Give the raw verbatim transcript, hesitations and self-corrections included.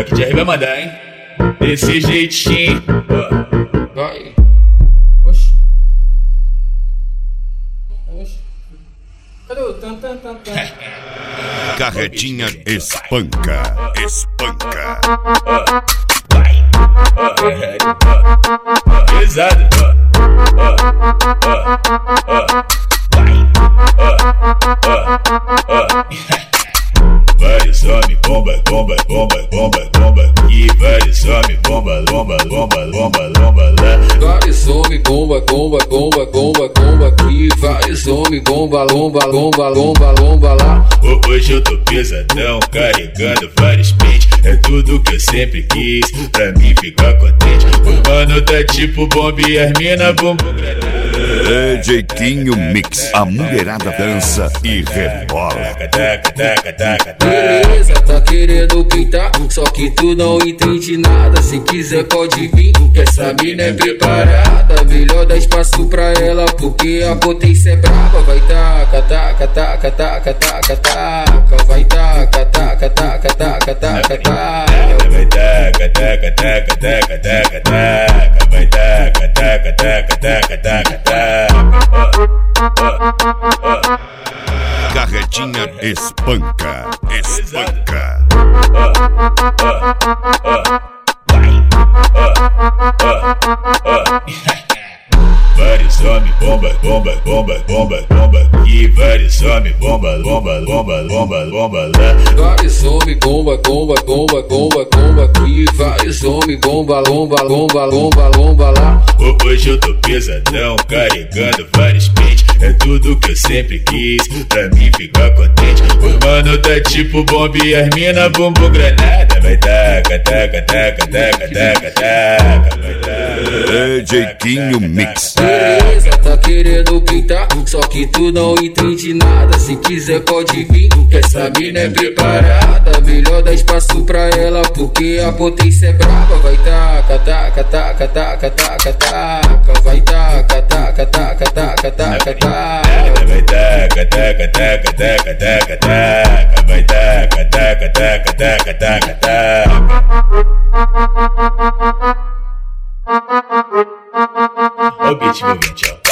Black Jerry vai mandar, hein? Desse jeitinho. Vai. Oxi. Oxi. Cadê o tan tan tan tan? Carretinha espanca, espanca. Vai. Pesado. Vários homens, bomba, bomba, bomba, bomba, bomba. E vários homens, bomba, bomba, bomba, bomba, bomba lá. Vários homens, bomba, bomba, bomba, bomba, bomba aqui. Vários homens, bomba, lomba, lomba, lomba, lomba lá. Hoje eu tô pesadão, carregando vários pentes. É tudo que eu sempre quis, pra mim ficar contente. O mano tá tipo bomba e as mina bumbum granada. D J Quinho Mix, a mulherada dança e rebola. Beleza, tá querendo pintar, só que tu não entende nada. Se quiser pode vir, que essa mina é preparada. Melhor dar espaço pra ela, porque a potência é brava. Vai taca, taca, taca, taca, taca, taca. Vai taca, taca, taca, taca, taca, taca. Vai taca, taca, taca, taca, taca, taca. Vai taca, taca, taca, taca, taca, taca. Carretinha espanca, espanca. Vários homens, bomba, bomba, bomba, bomba, bomba. E vários homens, bomba, bomba, bomba, bomba, bomba lá. Vários homens, bomba, bomba, bomba, bomba, bomba aqui. Vários homens, bomba, lomba, lomba, lomba, lomba lá. Hoje eu tô pesadão, carregando vários pentes. É tudo que eu sempre quis, pra mim ficar contente. O mano tá tipo bomba e as mina bumbum granada. Vai taca, taca, taca, taca, taca, taca. Vai taca. D J Quinho Mix. Beleza, tá querendo pintar, só que tu não entende nada. Se quiser pode vir, que essa mina é preparada. Melhor dar espaço pra ela, porque a potência é brava. Vai taca, taca, taca, taca, taca, taca. Vai taca, taca, taca, taca, taca, taca. Vai taca, taca, taca, taca, taca, taca. Vai taca, taca, taca, taca, taca, taca. Ó o beat movente, ó.